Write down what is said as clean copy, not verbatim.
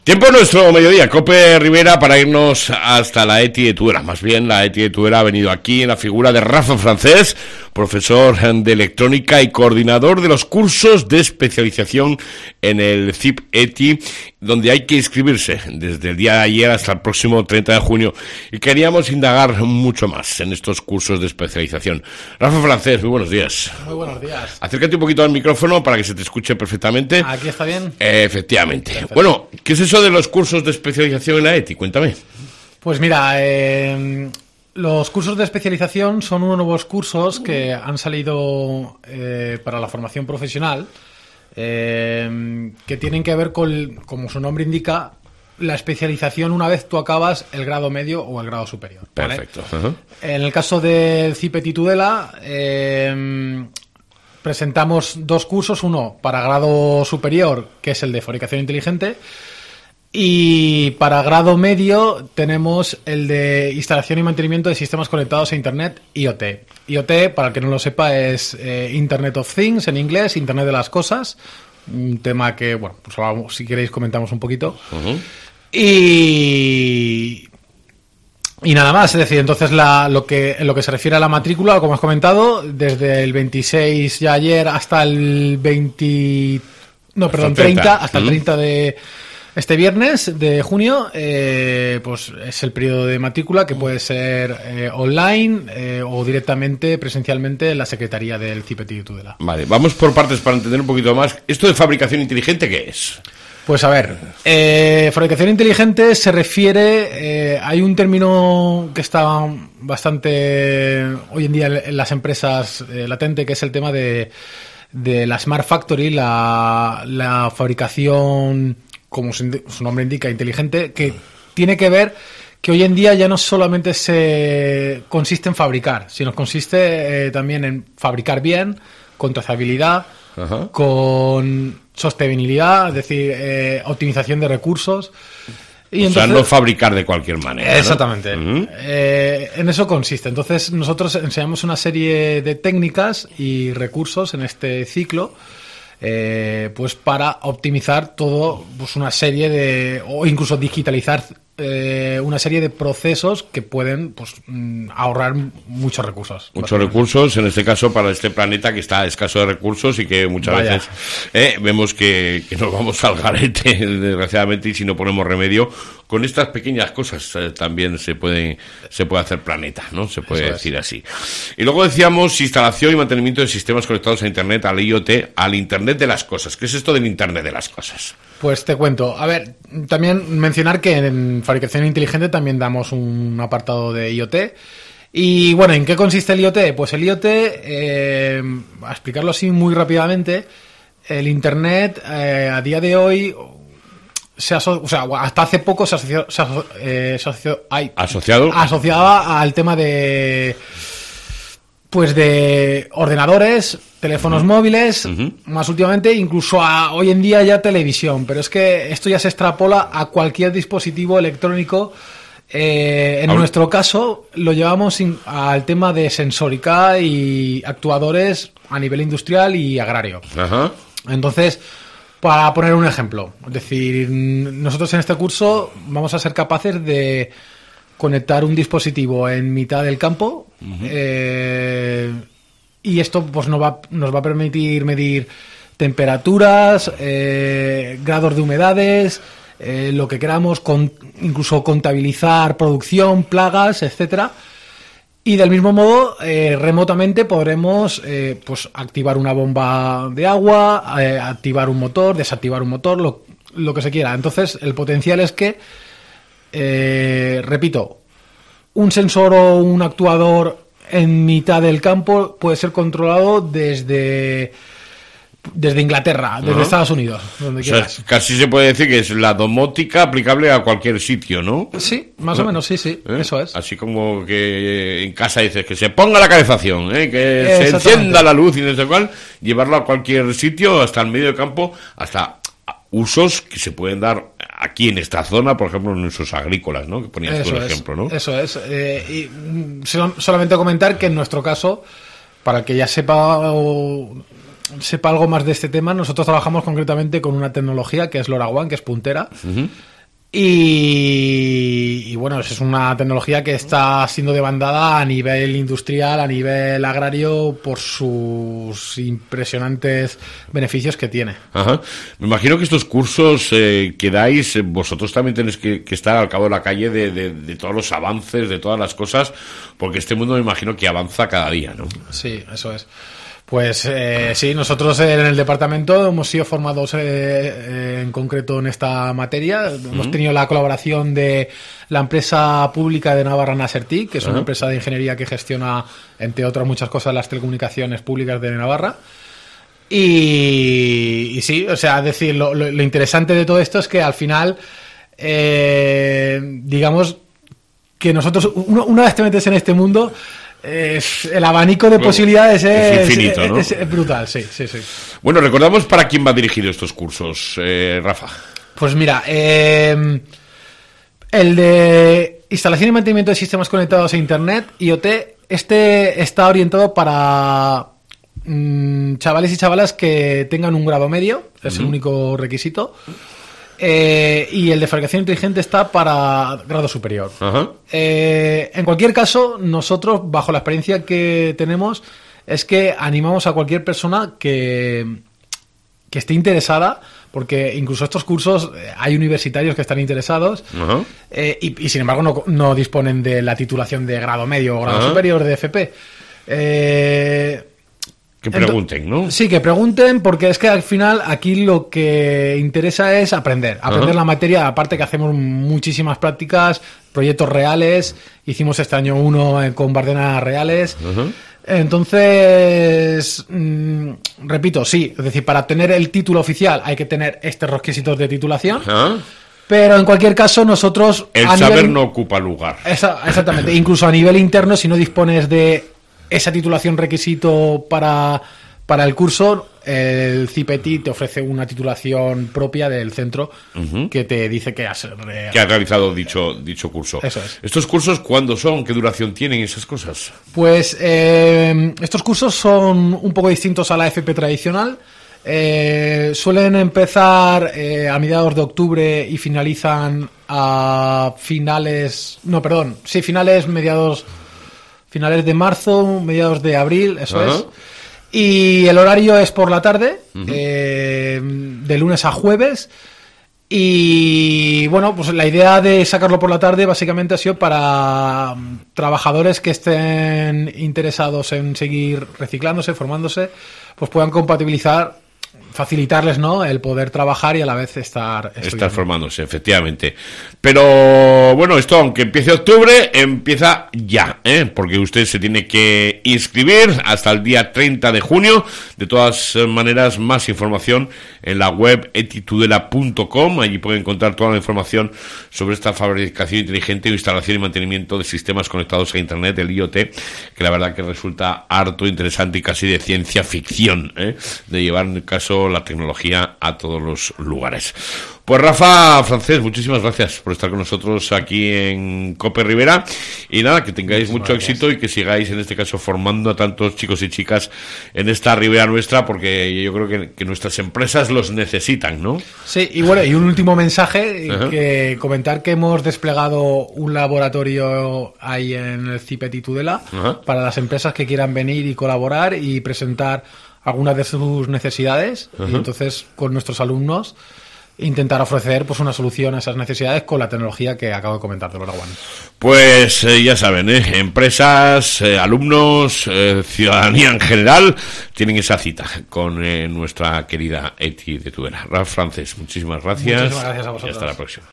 Tiempo nuestro mediodía, Cope Rivera, para irnos hasta la ETI de Tudela. Más bien, la ETI de Tudela ha venido aquí en la figura de Rafa Francés, profesor de electrónica y coordinador de los cursos de especialización en el CIP ETI, donde hay que inscribirse desde el día de ayer hasta el próximo 30 de junio. Y queríamos indagar mucho más en estos cursos de especialización. Rafa Francés, muy buenos días. Muy buenos días. Acércate un poquito al micrófono para que se te escuche perfectamente. ¿Aquí está bien? Efectivamente. Perfecto. Bueno, ¿qué es eso de los cursos de especialización en la ETI? Cuéntame. Pues mira, los cursos de especialización son unos nuevos cursos que han salido para la formación profesional, que tienen que ver con, como su nombre indica, la especialización una vez tú acabas el grado medio o el grado superior, ¿vale? Perfecto. Uh-huh. En el caso del CIP ETI Tudela, presentamos dos cursos, uno para grado superior, que es el de fabricación inteligente, y para grado medio tenemos el de instalación y mantenimiento de sistemas conectados a Internet, IoT. IoT, para el que no lo sepa, es Internet of Things en inglés, Internet de las cosas. Un tema que, bueno, pues si queréis comentamos un poquito. Uh-huh. Y nada más, es decir, entonces en lo que se refiere a la matrícula, como has comentado, desde el 26 ya ayer hasta el 30, hasta el 30 de este viernes de junio, pues es el periodo de matrícula que puede ser online o directamente presencialmente en la secretaría del CIP ETI Tudela. Vale, vamos por partes para entender un poquito más. ¿Esto de fabricación inteligente qué es? Pues a ver, fabricación inteligente se refiere, hay un término que está bastante hoy en día en las empresas latente, que es el tema de la Smart Factory, la fabricación, como su nombre indica, inteligente, que tiene que ver que hoy en día ya no solamente consiste en fabricar, sino consiste también en fabricar bien, con trazabilidad, Ajá. con sostenibilidad, es decir, optimización de recursos. Y o sea, no fabricar de cualquier manera, exactamente, ¿no? Uh-huh. En eso consiste. Entonces nosotros enseñamos una serie de técnicas y recursos en este ciclo, pues para optimizar todo, pues una serie o incluso digitalizar una serie de procesos que pueden, pues, ahorrar muchos recursos. Muchos recursos, en este caso para este planeta que está escaso de recursos y que muchas veces vemos que nos vamos al garete, desgraciadamente, y si no ponemos remedio, con estas pequeñas cosas también se puede hacer planeta, ¿no? Se puede decir así. Y luego decíamos instalación y mantenimiento de sistemas conectados a Internet, al IoT, al Internet de las cosas. ¿Qué es esto del Internet de las cosas? Pues te cuento. A ver, también mencionar que en fabricación inteligente también damos un apartado de IoT. Y bueno, ¿en qué consiste el IoT? Pues el IoT, a explicarlo así muy rápidamente, el Internet a día de hoy hasta hace poco se asociaba al tema de ordenadores, teléfonos móviles, uh-huh, más últimamente incluso hoy en día ya televisión, pero es que esto ya se extrapola a cualquier dispositivo electrónico. En nuestro caso lo llevamos al tema de sensórica y actuadores a nivel industrial y agrario. Uh-huh. Entonces, para poner un ejemplo, es decir, nosotros en este curso vamos a ser capaces de conectar un dispositivo en mitad del campo, uh-huh, y esto pues nos va a permitir medir temperaturas, grados de humedades, lo que queramos, incluso contabilizar producción, plagas, etcétera. Y del mismo modo, remotamente podremos pues activar una bomba de agua, activar un motor, desactivar un motor, lo que se quiera. Entonces, el potencial es que, repito, un sensor o un actuador en mitad del campo puede ser controlado desde Inglaterra, desde uh-huh, Estados Unidos, donde quieras. Sea, casi se puede decir que es la domótica aplicable a cualquier sitio, ¿no? Sí, más o menos, sí, eso es. Así como que en casa dices que se ponga la calefacción, que se encienda la luz y no sé cuál, llevarlo a cualquier sitio, hasta el medio del campo, hasta usos que se pueden dar aquí en esta zona, por ejemplo, en usos agrícolas, ¿no? Que ponías tú el ejemplo, ¿no? Eso es. Y solamente comentar que en nuestro caso, para el que ya sepa algo más de este tema, nosotros trabajamos concretamente con una tecnología que es LoRaWAN, que es puntera, uh-huh, Y bueno, es una tecnología que está siendo demandada a nivel industrial, a nivel agrario, por sus impresionantes beneficios que tiene. Ajá. Me imagino que estos cursos que dais, vosotros también tenéis que estar al cabo de la calle de todos los avances, de todas las cosas, porque este mundo me imagino que avanza cada día, ¿no? Sí, eso es. Pues sí, nosotros en el departamento hemos sido formados en concreto en esta materia. Hemos tenido la colaboración de la empresa pública de Navarra, Nasertic, que es una empresa de ingeniería que gestiona, entre otras muchas cosas, las telecomunicaciones públicas de Navarra. Y sí, o sea, es decir, lo interesante de todo esto es que al final, digamos, que nosotros, una vez te metes en este mundo, el abanico de posibilidades es infinito, ¿no? Es brutal, sí. Bueno, recordamos para quién va dirigido estos cursos, Rafa. Pues mira, el de instalación y mantenimiento de sistemas conectados a Internet, IoT, este está orientado para chavales y chavalas que tengan un grado medio, es el único requisito. Y el de fabricación inteligente está para grado superior. En cualquier caso, nosotros, bajo la experiencia que tenemos, es que animamos a cualquier persona que esté interesada, porque incluso estos cursos hay universitarios que están interesados y sin embargo no disponen de la titulación de grado medio o grado superior de FP. Que pregunten, ¿no? Sí, que pregunten, porque es que al final aquí lo que interesa es aprender la materia, aparte que hacemos muchísimas prácticas, proyectos reales, hicimos este año uno con Bardenas reales. Entonces, repito, sí, es decir, para obtener el título oficial hay que tener estos requisitos de titulación. Pero en cualquier caso nosotros... El saber no ocupa lugar. Exactamente, incluso a nivel interno, si no dispones de esa titulación requisito para el curso, el CIPETI te ofrece una titulación propia del centro que te dice que has realizado dicho curso. Eso es. ¿Estos cursos cuándo son? ¿Qué duración tienen esas cosas? Pues estos cursos son un poco distintos a la FP tradicional. Suelen empezar a mediados de octubre y finalizan a finales de marzo, mediados de abril, eso es. Y el horario es por la tarde, de lunes a jueves. Y bueno, pues la idea de sacarlo por la tarde básicamente ha sido para trabajadores que estén interesados en seguir reciclándose, formándose, pues puedan facilitarles, ¿no?, el poder trabajar y a la vez estar formándose, efectivamente. Pero bueno, esto aunque empiece octubre, empieza ya, porque usted se tiene que inscribir hasta el día 30 de junio. De todas maneras, más información en la web etitudela.com. Allí puede encontrar toda la información sobre esta fabricación inteligente, instalación y mantenimiento de sistemas conectados a Internet, el IoT, que la verdad que resulta harto interesante y casi de ciencia ficción, de llevar en el caso la tecnología a todos los lugares. Pues Rafa Francés, muchísimas gracias por estar con nosotros aquí en Cope Rivera, y nada, que tengáis mucho éxito y que sigáis en este caso formando a tantos chicos y chicas en esta ribera nuestra, porque yo creo que nuestras empresas los necesitan, ¿no? Sí, y bueno, y un último mensaje, que comentar que hemos desplegado un laboratorio ahí en el CIPETI Tudela para las empresas que quieran venir y colaborar y presentar algunas de sus necesidades, y entonces con nuestros alumnos intentar ofrecer pues una solución a esas necesidades con la tecnología que acabo de comentar de Lorawan. Pues ya saben, empresas, alumnos, ciudadanía en general, tienen esa cita con nuestra querida Eti de Tudela. Ralph Francés, muchísimas gracias. Muchísimas gracias a vosotros. Y hasta la próxima.